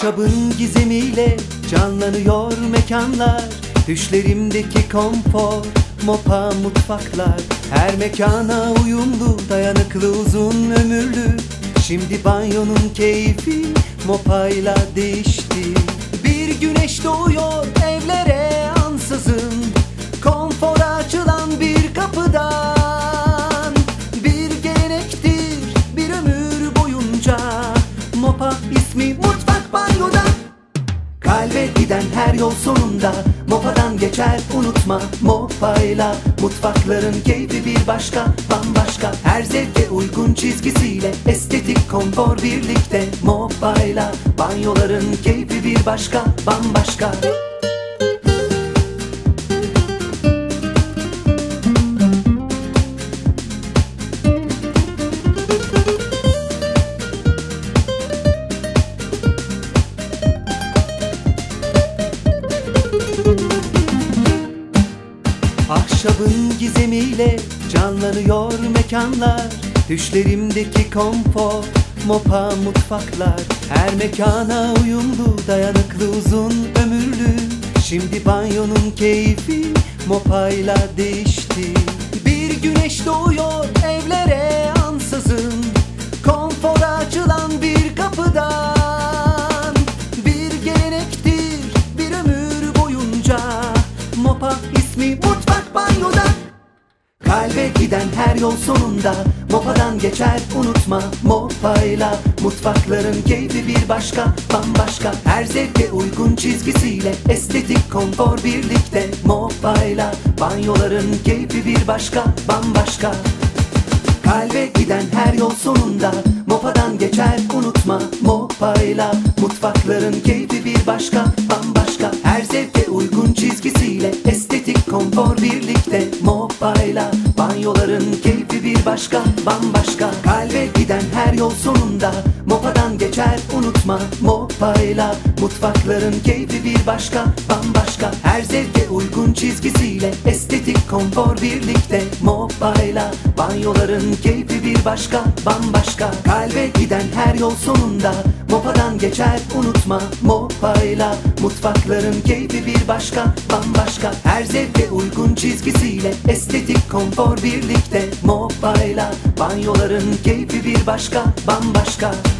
Ahşabın gizemiyle canlanıyor mekanlar, düşlerimdeki konfor, Mopa mutfaklar. Her mekana uyumlu, dayanıklı, uzun ömürlü. Şimdi banyonun keyfi Mopa'yla değişti. Bir güneş doğuyor evlere ansızın, konfora açılan bir kapıdan. Bir gelenektir bir ömür boyunca, Mopa ismi mutfak banyoda. Kalbe giden her yol sonunda Mopa'dan geçer, unutma. Mopa'yla mutfakların keyfi bir başka, bambaşka. Her zevke uygun çizgisiyle estetik konfor birlikte. Mopa'yla banyoların keyfi bir başka, bambaşka. Ahşabın gizemiyle canlanıyor mekanlar, düşlerimdeki konfor, Mopa mutfaklar. Her mekana uyumlu, dayanıklı, uzun ömürlü. Şimdi banyonun keyfi Mopa'yla değişti. Bir güneş doğuyor evlere ansızın, konfora açılan bir kapıdan. Bir gelenektir bir ömür boyunca, Mopa ismi mutfak banyoda. Kalbe giden her yol sonunda Mopa'dan geçer, unutma. Mopa'yla mutfakların keyfi bir başka, bambaşka. Her zevke uygun çizgisiyle estetik konfor birlikte. Mopa'yla banyoların keyfi bir başka, bambaşka. Kalbe giden her yol sonunda Mopa'dan geçer, unutma. Mopa'yla mutfakların keyfi bir başka, bambaşka. Her zevke uygun çizgisiyle estetik konfor birlikte. Mopa'yla banyoların keyfi bir başka, bambaşka. Kalbe giden her yol sonunda Mopa'dan geçer, unutma. Mopa'yla mutfakların keyfi bir başka, bambaşka. Her zevke uygun çizgisiyle estetik konfor birlikte. Mopa'yla banyoların keyfi bir başka, bambaşka. Kalbe giden her yol sonunda Mopa'dan geçer, unutma. Mopa'yla mutfakların keyfi bir başka, bambaşka. Her zevke uygun çizgisiyle estetik konfor birlikte. Mopa'yla banyoların keyfi bir başka, bambaşka.